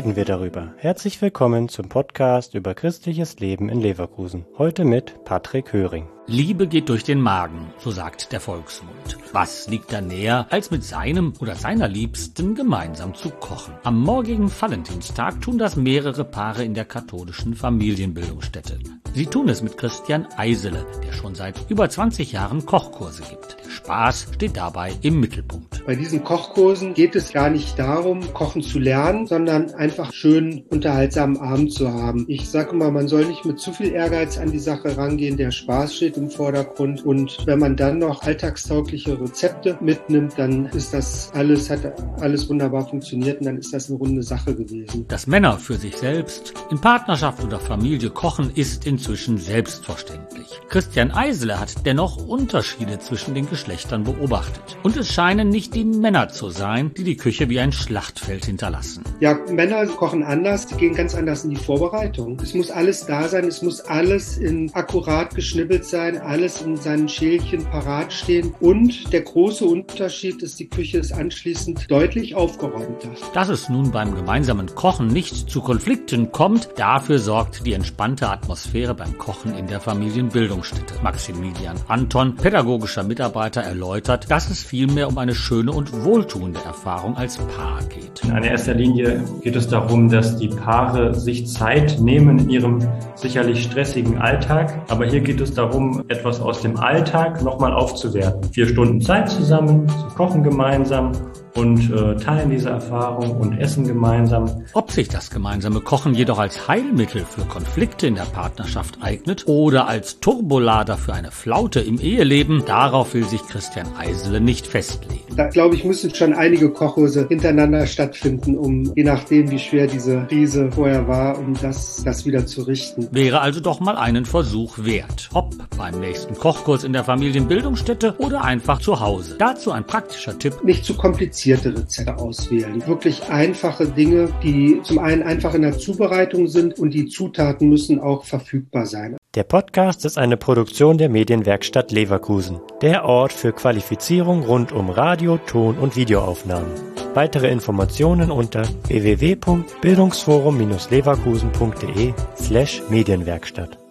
reden wir darüber. Herzlich willkommen zum Podcast über christliches Leben in Leverkusen. Heute mit Patrick Höring. Liebe geht durch den Magen, so sagt der Volksmund. Was liegt da näher, als mit seinem oder seiner Liebsten gemeinsam zu kochen? Am morgigen Valentinstag tun das mehrere Paare in der katholischen Familienbildungsstätte. Sie tun es mit Christian Eisele, der schon seit über 20 Jahren Kochkurse gibt. Der Spaß steht dabei im Mittelpunkt. Bei diesen Kochkursen geht es gar nicht darum, kochen zu lernen, sondern einfach schön unterhaltsamen Abend zu haben. Ich sage mal, man soll nicht mit zu viel Ehrgeiz an die Sache rangehen, der Spaß steht im Vordergrund, und wenn man dann noch alltagstaugliche Rezepte mitnimmt, dann ist das hat alles wunderbar funktioniert und dann ist das eine runde Sache gewesen. Dass Männer für sich selbst, in Partnerschaft oder Familie kochen, ist inzwischen selbstverständlich. Christian Eisele hat dennoch Unterschiede zwischen den Geschlechtern beobachtet. Und es scheinen nicht die Männer zu sein, die die Küche wie ein Schlachtfeld hinterlassen. Ja, Männer kochen anders, die gehen ganz anders in die Vorbereitung. Es muss alles da sein, es muss alles akkurat geschnibbelt sein, alles in seinen Schälchen parat stehen. Und der große Unterschied ist, die Küche ist anschließend deutlich aufgeräumter. Dass es nun beim gemeinsamen Kochen nicht zu Konflikten kommt, dafür sorgt die entspannte Atmosphäre beim Kochen in der Familienbildungsstätte. Maximilian Anton, pädagogischer Mitarbeiter, erläutert, dass es vielmehr um eine schöne und wohltuende Erfahrung als Paar geht. In erster Linie geht es darum, dass die Paare sich Zeit nehmen in ihrem sicherlich stressigen Alltag. Aber hier geht es darum, etwas aus dem Alltag nochmal aufzuwerten. 4 Stunden Zeit zusammen, sie kochen gemeinsam und teilen diese Erfahrung und essen gemeinsam. Ob sich das gemeinsame Kochen jedoch als Heilmittel für Konflikte in der Partnerschaft eignet oder als Turbolader für eine Flaute im Eheleben, darauf will sich Christian Eisele nicht festlegen. Da, glaube ich, müssen schon einige Kochkurse hintereinander stattfinden, um, je nachdem, wie schwer diese Krise vorher war, um das wieder zu richten. Wäre also doch mal einen Versuch wert. Ob beim nächsten Kochkurs in der Familienbildungsstätte oder einfach zu Hause. Dazu ein praktischer Tipp. Nicht zu komplizierte Rezepte auswählen. Wirklich einfache Dinge, die zum einen einfach in der Zubereitung sind, und die Zutaten müssen auch verfügbar sein. Der Podcast ist eine Produktion der Medienwerkstatt Leverkusen, der Ort für Qualifizierung rund um Radio-, Ton- und Videoaufnahmen. Weitere Informationen unter www.bildungsforum-leverkusen.de/Medienwerkstatt.